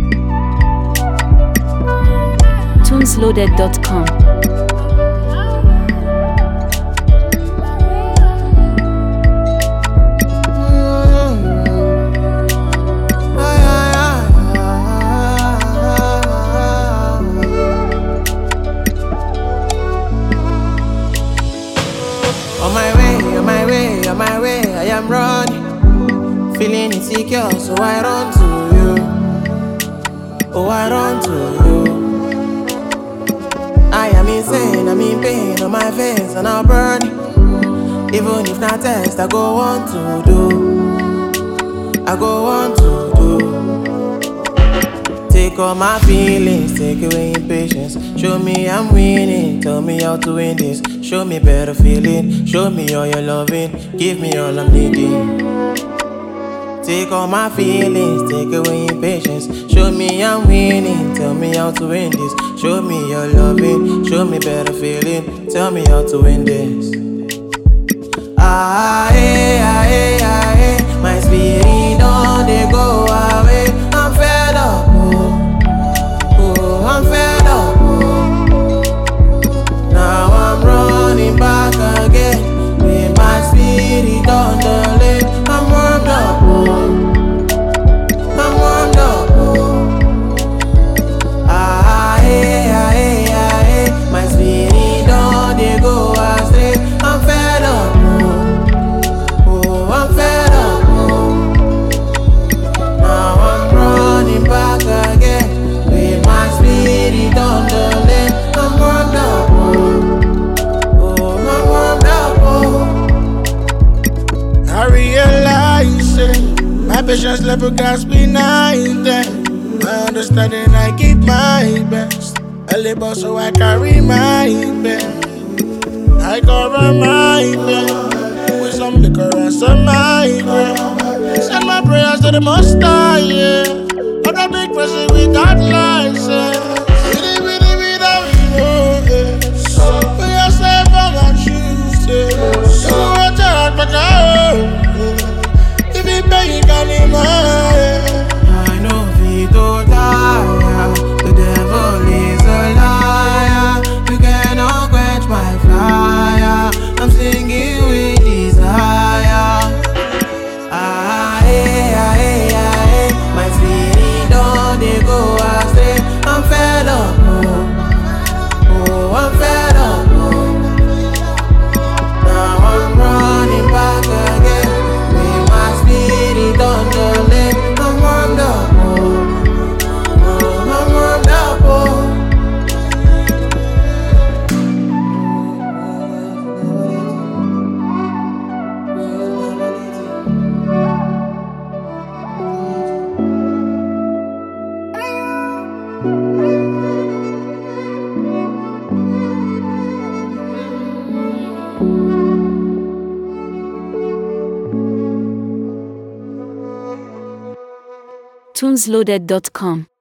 tunesloaded.com. On my way, I am running, feeling insecure, so I run to you. Oh, I run to you. I am insane, I'm in pain on my face, and I'll burn it. Even if not test, I go on to do. I go on to do. Take all my feelings, take away impatience. Show me I'm winning, tell me how to win this. Show me better feeling, show me all your loving, give me all I'm needing. Take all my feelings, take away impatience. Show me I'm winning, tell me how to win this. Show me your loving, show me better feeling, tell me how to win this. My spirit don't they go away. I'm fed up, oh, I'm fed up, oh. Now I'm running back again with my spirit on the lane. I'm warmed up, oh, I'm warmed up, oh. My spirit don't they go astray. I'm fed up, oh, I'm fed up, oh. Now I'm running back again with my spirit on the lane. I'm warmed up, oh, I'm warmed up, oh. I realize it, my patience level got me behind them. My understanding, I give my best. I labor so I carry my bed. I cover my bed with some liquor and some migraine. Send my prayers to the Most High, yeah. I'm a big person without license. Without notice. We are safe on my shoes, yeah. You want to hurt my girl. If you pay, you can imagine. I know Vito die, the devil is a liar. You cannot quench my fire. I'm singing with desire. My spirit don't they go astray. I'm fed up, oh, I'm fed up, oh. Now I'm running back again with my spirit on the lane. I'm warmed up, oh, I'm warmed up, oh. tunesloaded.com.